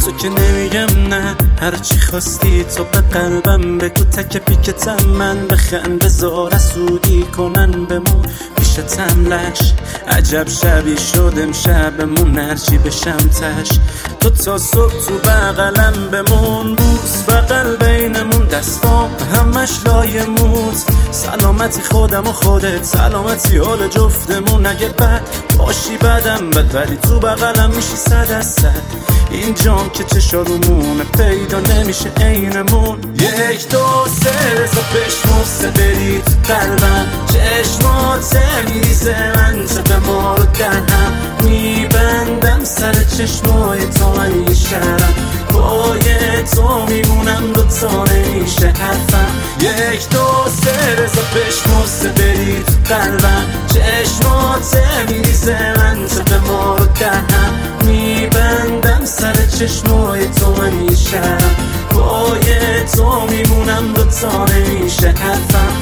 تو که نمیگم نه، هرچی خواستی تو به قلبم بگو، تک پیکتم من بخند بذار سودی کنن بمون پیشتم لش. عجب شبی شد امشبمون، هرچی بشم تش تو تا صبح تو بغلم بمون. بوس بغل بینمون، دستام همش لای موت. سلامتی خودم و خودت، سلامتی حال جفتمون. اگه بد باشی بدم بد، ولی تو بغلم میشی 100 از 100. این جام که چشارمونه پیدا نمیشه عینمون. 1 2 3 رضا بشمرسه بری تو قلبم، چشمات میریزه من به ما رو دهنم. میبندم سر چشمای تو من یه شرم، پای تو میمونم دوتا نمیشه حرفم. 1 2 3 رضا بشمرسه بری تو قلبم، چشمات میریزه من به ما رو دهنم. میبندم سر چشمای تو من یه شرم، پای تو میمونم دوتا نمیشه حرفم.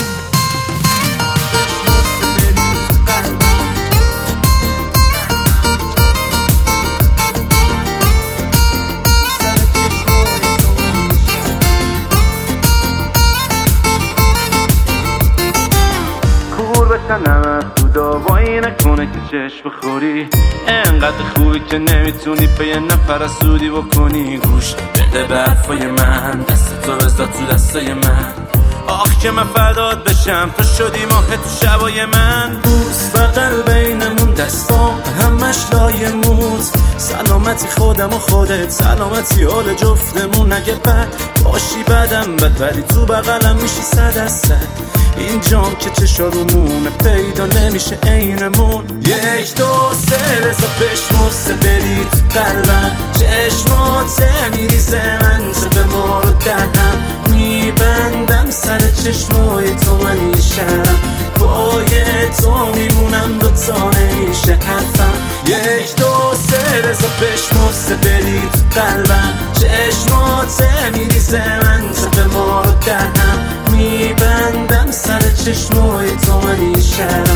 نمت خدا وای نکنه که چشم بخوری، انقدر خوبی که نمیتونی به یه نفر سودی بکنی. گوش بده به حرفای من، دست تو بذار تو دستای من. آخ که من فدات بشم، تو شدی ماه تو شبای من. بوس بغل بینمون، دستام همش لای موت. سلامتی خودم و خودت، سلامتی حال جفتمون. اگه بد باشی بدم بد، ولی تو بغلم میشی 100 از 100. این جام که چشارمونه پیدا نمیشه عینمون. 1 2 3 رضا بشمرسه بری تو قلبم، چشمات میریزه من به ما رو دهنم. میبندم سر چشمای تو من یه شرم، پای تو میمونم دوتا نمیشه حرفم. 1 2 3 رضا بشمرسه بری تو قلبم، چشمات میریزه من به ما رو دهنم. میبندم سر چشمای تو من یه شرم،